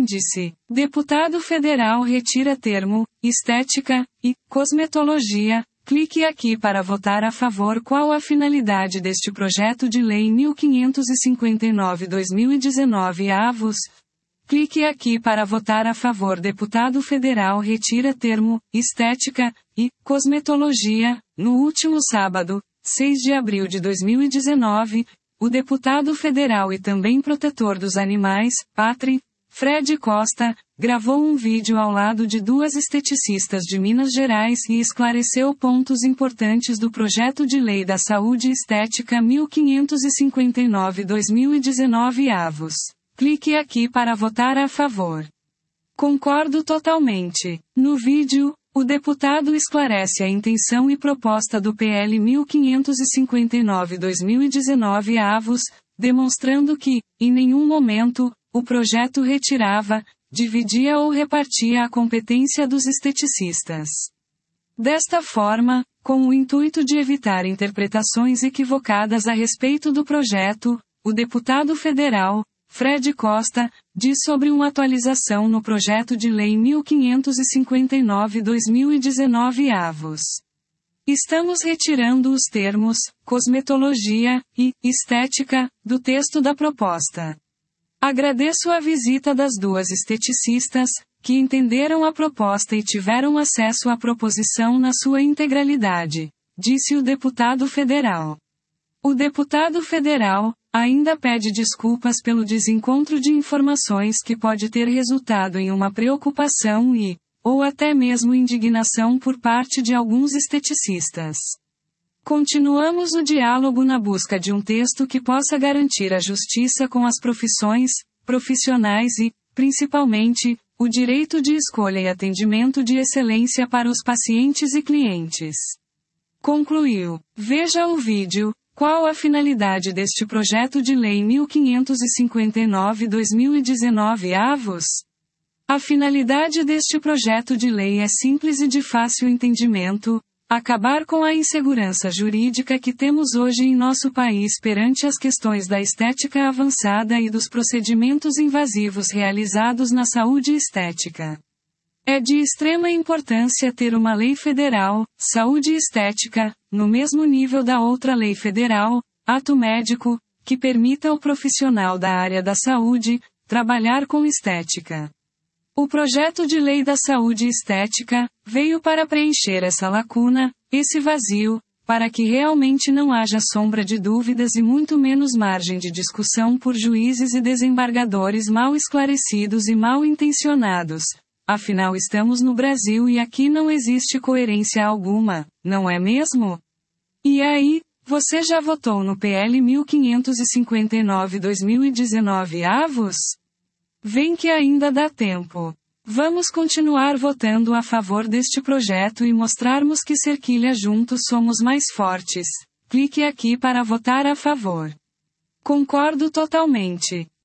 índice. Deputado federal retira termo, estética, e, cosmetologia. Clique aqui para votar a favor. Qual a finalidade deste projeto de lei 1559/2019 avos? Clique aqui para votar a favor. Deputado federal retira termo, estética, e, cosmetologia. No último sábado, 6 de abril de 2019, o deputado federal e também protetor dos animais, Patri, Fred Costa, gravou um vídeo ao lado de duas esteticistas de Minas Gerais e esclareceu pontos importantes do projeto de lei da saúde estética 1559/2019 avos. Clique aqui para votar a favor. Concordo totalmente. No vídeo, o deputado esclarece a intenção e proposta do PL 1559/2019 avos, demonstrando que, em nenhum momento, o projeto retirava, dividia ou repartia a competência dos esteticistas. Desta forma, com o intuito de evitar interpretações equivocadas a respeito do projeto, o deputado federal, Fred Costa, diz sobre uma atualização no projeto de lei 1559/2019 avos. Estamos retirando os termos, cosmetologia, e, estética, do texto da proposta. Agradeço a visita das duas esteticistas, que entenderam a proposta e tiveram acesso à proposição na sua integralidade, disse o deputado federal. O deputado federal ainda pede desculpas pelo desencontro de informações que pode ter resultado em uma preocupação ou até mesmo indignação por parte de alguns esteticistas. Continuamos o diálogo na busca de um texto que possa garantir a justiça com as profissionais e, principalmente, o direito de escolha e atendimento de excelência para os pacientes e clientes. Concluiu. Veja o vídeo. Qual a finalidade deste projeto de lei 1559/2019 avos? A finalidade deste projeto de lei é simples e de fácil entendimento: acabar com a insegurança jurídica que temos hoje em nosso país perante as questões da estética avançada e dos procedimentos invasivos realizados na saúde estética. É de extrema importância ter uma lei federal, saúde estética, no mesmo nível da outra lei federal, ato médico, que permita ao profissional da área da saúde trabalhar com estética. O projeto de lei da saúde estética veio para preencher essa lacuna, esse vazio, para que realmente não haja sombra de dúvidas e muito menos margem de discussão por juízes e desembargadores mal esclarecidos e mal intencionados. Afinal, estamos no Brasil e aqui não existe coerência alguma, não é mesmo? E aí, você já votou no PL 1559/2019 avos? Vem que ainda dá tempo. Vamos continuar votando a favor deste projeto e mostrarmos que Cerquilha juntos somos mais fortes. Clique aqui para votar a favor. Concordo totalmente.